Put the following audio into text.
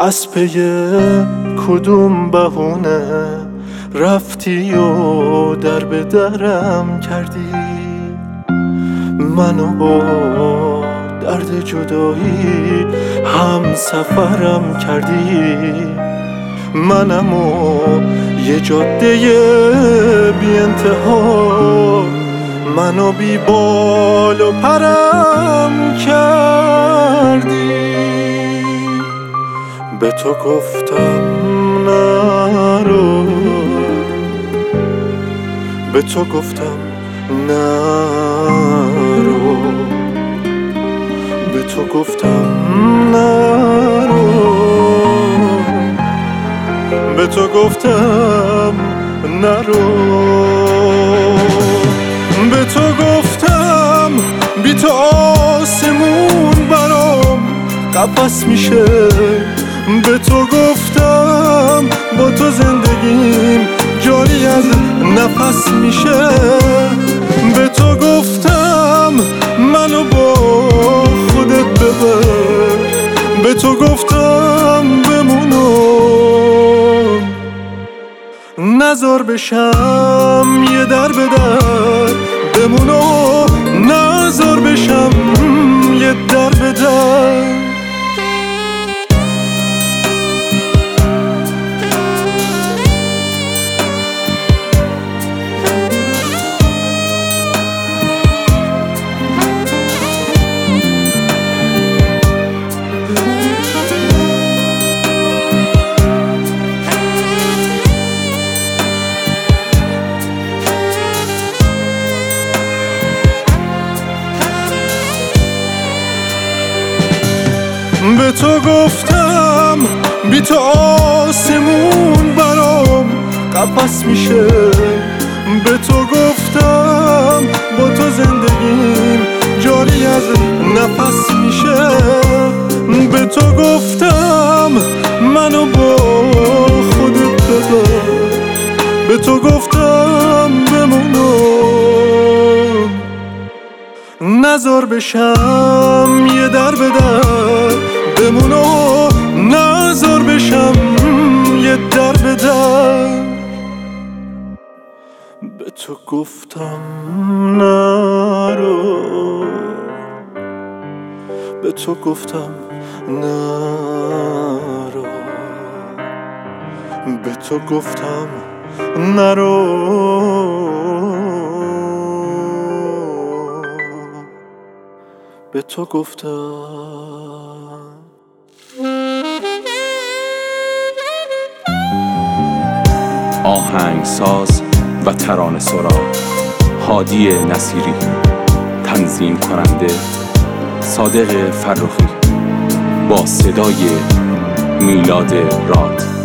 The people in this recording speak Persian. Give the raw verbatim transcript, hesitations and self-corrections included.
از پی کدوم بهونه رفتی و در به درم کردی؟ منو با درد جدایی هم سفرم کردی. منم و یه جاده بی انتها منو بی بال و پرم کردی. به تو گفتم نرو، به تو گفتم نرو، به تو گفتم نرو، به تو گفتم نرو. به تو گفتم بی تو آسمون برام قفس میشه. به تو گفتم با تو زندگیم جاری از نفس میشه. به تو گفتم منو با خودت ببر، به تو گفتم بمونم، نذار بشم یه در به در بمونم، نذار بشم یه در به در. به تو گفتم بی تو آسمون برام قفس میشه. به تو گفتم با تو زندگیم جاری از نفس میشه. به تو گفتم منو با خودت ببر، به تو گفتم بمونم، نذار بشم یه در به در بمونم، نذار بشم یه در به در. به تو گفتم نرو، به تو گفتم نرو، به تو گفتم نرو، به تو گفتم. آهنگساز و ترانه سرا هادی نصیری، تنظیم کننده صادق فرخی، با صدای میلاد راد.